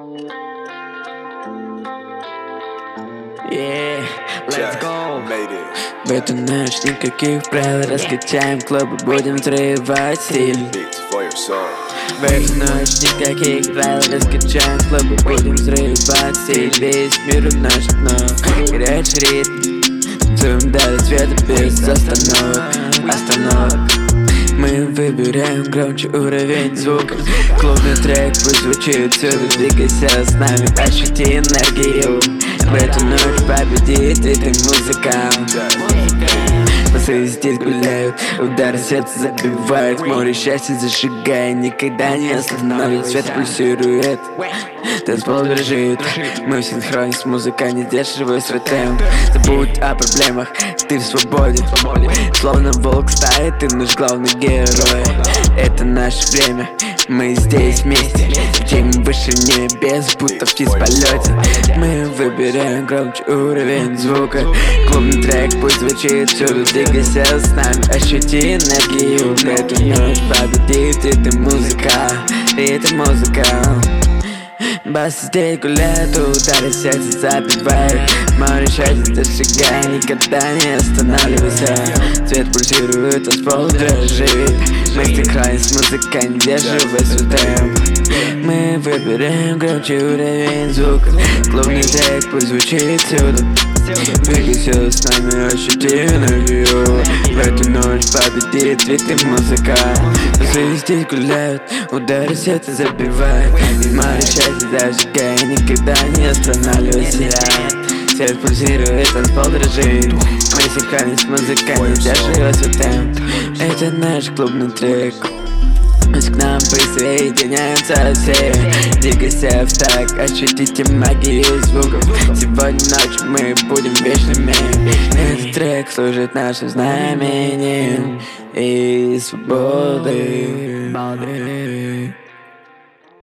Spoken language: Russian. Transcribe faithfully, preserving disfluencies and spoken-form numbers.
Yeah, let's go. В эту ночь никаких правил, раскачаем клубы, будем взрывать стиль. В эту ночь никаких правил, раскачаем клубы, будем взрывать стиль. Весь мир у наших ног, горячий ритм, танцуем до рассвета без остановок, остановок. Мы выбираем громче уровень звука. Клубный трек пусть звучит всюду. Двигайся с нами, ощути энергию. В эту ночь победит ритм музыкант. Басы здесь гуляют, удары сердца забивают. Море счастья зажигая, никогда не остановит. Свет пульсирует, танцпол дрожит. Мы в синхроне с музыкой, не сдерживая свой темп. Забудь о проблемах, ты в свободе. Словно волк стаи, ты наш главный герой. Это наше время, мы здесь вместе. Летим выше небес, будто птиц в полете. Мы выбираем громче уровень звука. Клубный трек пусть звучит всюду. Двигайся с нами, ощути энергию. В эту ночь победит ритм музыка, ритм музыка. Басы здесь гуляют, удары сердца забивают. Море счастья зажигая, никогда не останавливайся. Цвет пульсирует, танцпол дрожит. Мы в синхроне с музыкой, не сдерживая свой темп. Мы выбираем громче уровень звука. Клубный трек пусть звучит всюду. Двигайся с нами, ощути энергию. В эту ночь победит ритм музыка. Басы здесь гуляют, удары сердца забивают. Море счастья зажигая, никогда не останавливайся. Свет пульсирует, танцпол дрожит. Мы в синхроне с музыкой, не сдерживая свой темп. Это наш клубный трек. Пусть к нам присоединяются все. Двигайся в так, ощутите магию звуков. Сегодня ночью мы будем вечными. Этот трек служит нашим знамением и свободы.